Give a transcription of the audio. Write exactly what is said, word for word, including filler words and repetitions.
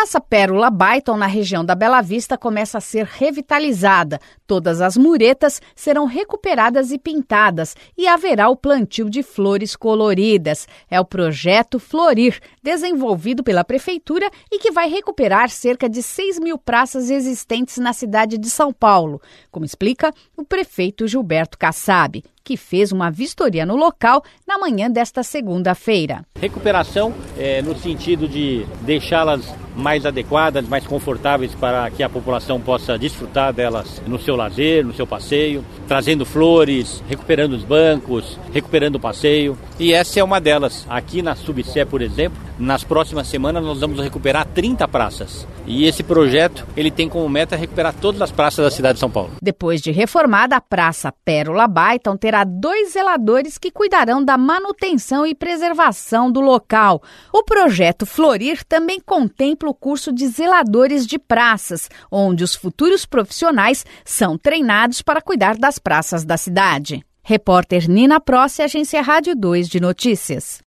Praça Pérola Byton, na região da Bela Vista, começa a ser revitalizada. Todas as muretas serão recuperadas e pintadas e haverá o plantio de flores coloridas. É o projeto Florir, desenvolvido pela Prefeitura e que vai recuperar cerca de seis mil praças existentes na cidade de São Paulo, como explica o prefeito Gilberto Kassab, que fez uma vistoria no local na manhã desta segunda-feira. Recuperação é, no sentido de deixá-las mais adequadas, mais confortáveis para que a população possa desfrutar delas no seu lazer, no seu passeio, trazendo flores, recuperando os bancos, recuperando o passeio. E essa é uma delas. Aqui na Subsé, por exemplo, nas próximas semanas nós vamos recuperar trinta praças. E esse projeto ele tem como meta recuperar todas as praças da cidade de São Paulo. Depois de reformada, a Praça Pérola Byton terá dois zeladores que cuidarão da manutenção e preservação do local. O projeto Florir também contempla o curso de zeladores de praças, onde os futuros profissionais são treinados para cuidar das praças da cidade. Repórter Nina Prossi, Agência Rádio dois de Notícias.